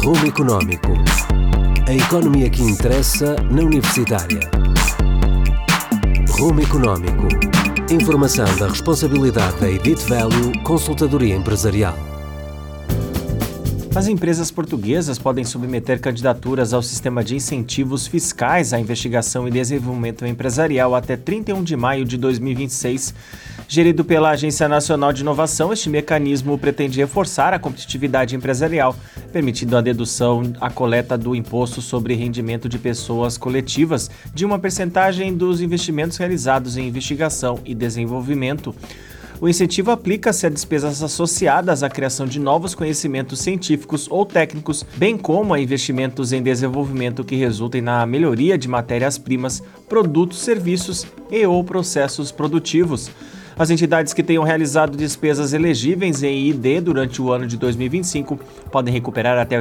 Rumo Económico. A economia que interessa na Universitária. Rumo Económico. Informação da responsabilidade da Edit Value Consultadoria Empresarial. As empresas portuguesas podem submeter candidaturas ao sistema de incentivos fiscais à investigação e desenvolvimento empresarial até 31 de maio de 2026. Gerido pela Agência Nacional de Inovação, este mecanismo pretende reforçar a competitividade empresarial, permitindo a dedução à coleta do imposto sobre rendimento de pessoas coletivas de uma percentagem dos investimentos realizados em investigação e desenvolvimento. O incentivo aplica-se a despesas associadas à criação de novos conhecimentos científicos ou técnicos, bem como a investimentos em desenvolvimento que resultem na melhoria de matérias-primas, produtos, serviços e/ou processos produtivos. As entidades que tenham realizado despesas elegíveis em ID durante o ano de 2025 podem recuperar até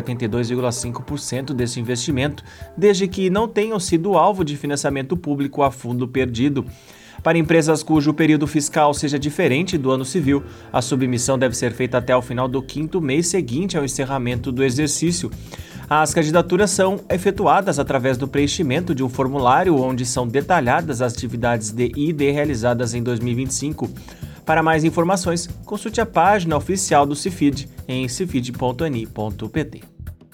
82,5% desse investimento, desde que não tenham sido alvo de financiamento público a fundo perdido. Para empresas cujo período fiscal seja diferente do ano civil, a submissão deve ser feita até o final do 5º mês seguinte ao encerramento do exercício. As candidaturas são efetuadas através do preenchimento de um formulário onde são detalhadas as atividades de ID realizadas em 2025. Para mais informações, consulte a página oficial do Cefid em cefid.ani.pt.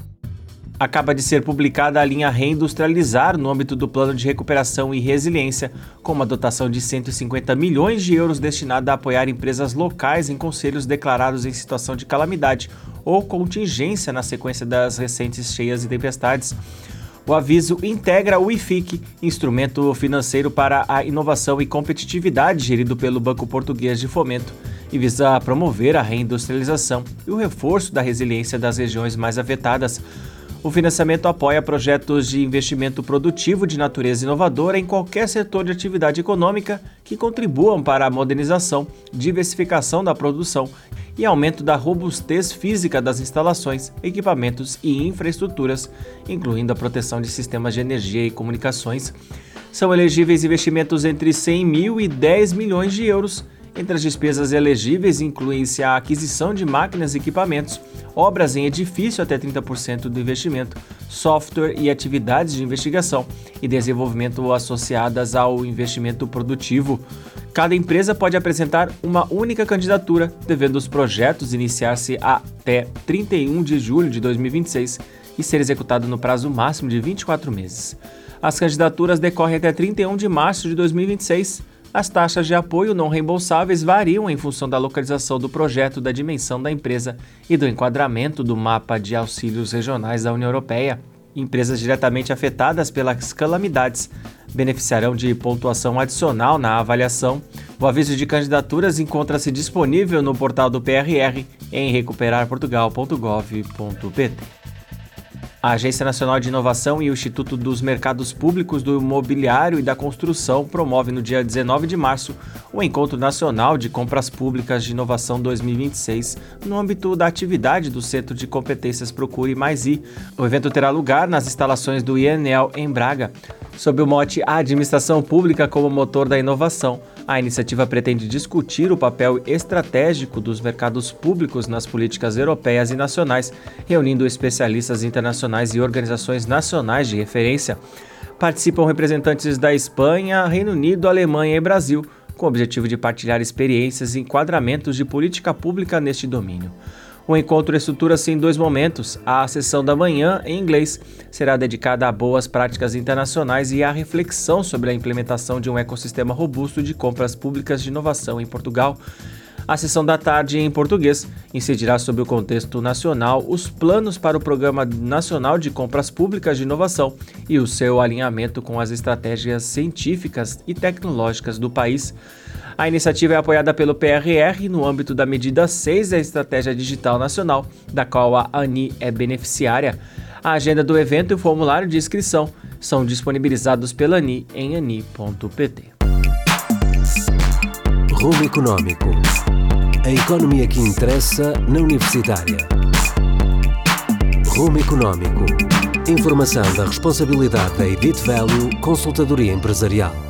Acaba de ser publicada a linha Reindustrializar no âmbito do Plano de Recuperação e Resiliência, com uma dotação de 150 milhões de euros destinada a apoiar empresas locais em concelhos declarados em situação de calamidade ou contingência na sequência das recentes cheias e tempestades. O aviso integra o IFIC, Instrumento Financeiro para a Inovação e Competitividade, gerido pelo Banco Português de Fomento, e visa promover a reindustrialização e o reforço da resiliência das regiões mais afetadas. O financiamento apoia projetos de investimento produtivo de natureza inovadora em qualquer setor de atividade econômica que contribuam para a modernização, diversificação da produção e aumento da robustez física das instalações, equipamentos e infraestruturas, incluindo a proteção de sistemas de energia e comunicações. São elegíveis investimentos entre 100 mil e 10 milhões de euros. Entre as despesas elegíveis incluem-se a aquisição de máquinas e equipamentos, obras em edifício até 30% do investimento, software e atividades de investigação e desenvolvimento associadas ao investimento produtivo. Cada empresa pode apresentar uma única candidatura, devendo os projetos iniciar-se até 31 de julho de 2026 e ser executado no prazo máximo de 24 meses. As candidaturas decorrem até 31 de março de 2026. As taxas de apoio não reembolsáveis variam em função da localização do projeto, da dimensão da empresa e do enquadramento do mapa de auxílios regionais da União Europeia. Empresas diretamente afetadas pelas calamidades beneficiarão de pontuação adicional na avaliação. O aviso de candidaturas encontra-se disponível no portal do PRR em recuperarportugal.gov.pt. A Agência Nacional de Inovação e o Instituto dos Mercados Públicos do Imobiliário e da Construção promove no dia 19 de março o Encontro Nacional de Compras Públicas de Inovação 2026, no âmbito da atividade do Centro de Competências Procure Mais I. O evento terá lugar nas instalações do INEL em Braga. Sob o mote A Administração Pública como Motor da Inovação, a iniciativa pretende discutir o papel estratégico dos mercados públicos nas políticas europeias e nacionais, reunindo especialistas internacionais e organizações nacionais de referência. Participam representantes da Espanha, Reino Unido, Alemanha e Brasil, com o objetivo de partilhar experiências e enquadramentos de política pública neste domínio. O encontro estrutura-se em 2 momentos. A sessão da manhã, em inglês, será dedicada a boas práticas internacionais e à reflexão sobre a implementação de um ecossistema robusto de compras públicas de inovação em Portugal. A sessão da tarde, em português, incidirá sobre o contexto nacional, os planos para o Programa Nacional de Compras Públicas de Inovação e o seu alinhamento com as estratégias científicas e tecnológicas do país. A iniciativa é apoiada pelo PRR no âmbito da medida 6 da Estratégia Digital Nacional, da qual a ANI é beneficiária. A agenda do evento e o formulário de inscrição são disponibilizados pela ANI em ani.pt. Rumo Económico. A economia que interessa na Universitária. Rumo Económico. Informação da responsabilidade da Edit Value Consultadoria Empresarial.